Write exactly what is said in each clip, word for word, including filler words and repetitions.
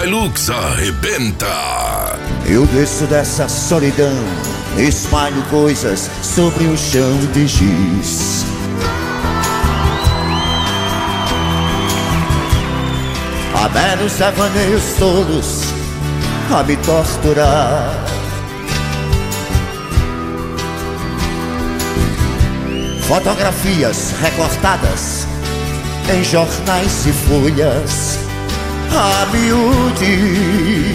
Hilux arrebenta. Eu desço dessa solidão, espalho coisas sobre o chão de giz. Há belos devaneios tolos a me torturar. Fotografias recortadas em jornais e folhas a miúde.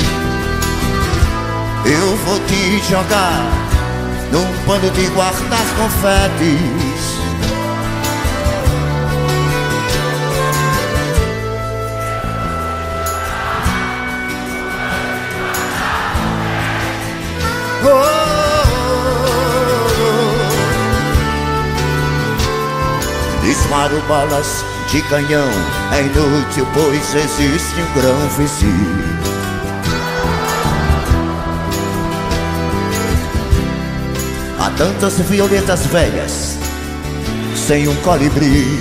Eu vou te jogar num pano de guardar confetes. Oh, oh, oh. Disparo balas de canhão, é inútil, pois existe um grão vizinho. Há tantas violetas velhas sem um colibri.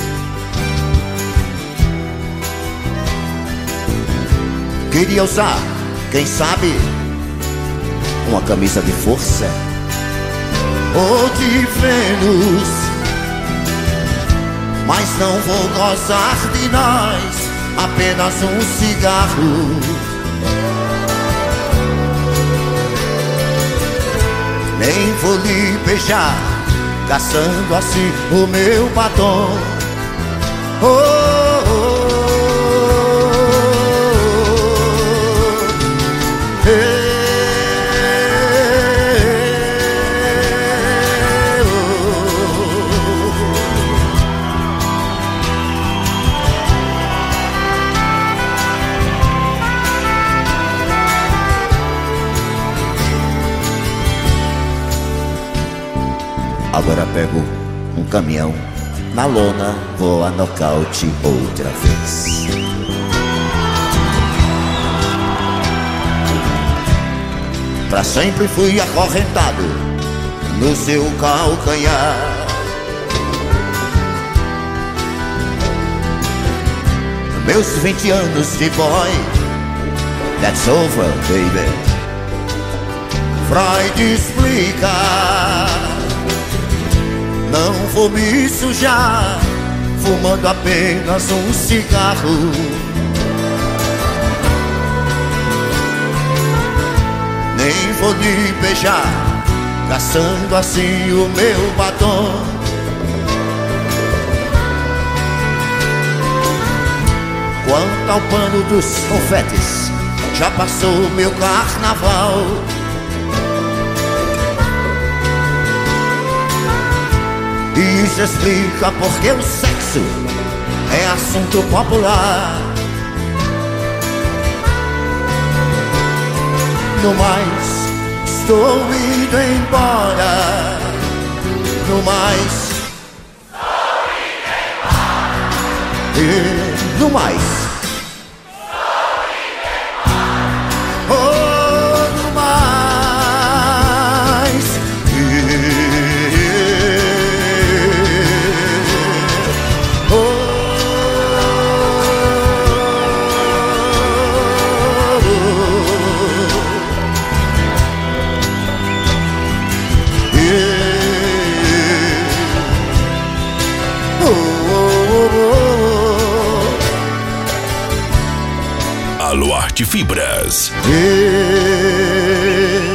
Queria usar, quem sabe, uma camisa de força ou de Vênus, mas não vou gozar de nós, apenas um cigarro. Nem vou lhe beijar, caçando assim o meu batom. Oh, oh, oh, hey. Agora pego um caminhão, na lona vou a nocaute outra vez. Pra sempre fui acorrentado no seu calcanhar. Meus vinte anos de boy, that's over, baby. Freud explica. Não vou me sujar fumando apenas um cigarro. Nem vou lhe beijar, caçando assim o meu batom. Quanto ao pano dos confetes, já passou meu carnaval. Isso explica porque o sexo é assunto popular. No mais, estou indo embora. No mais, estou indo embora. E no mais, estou indo embora. Oh, no mais, Aluarte Fibras. Yeah.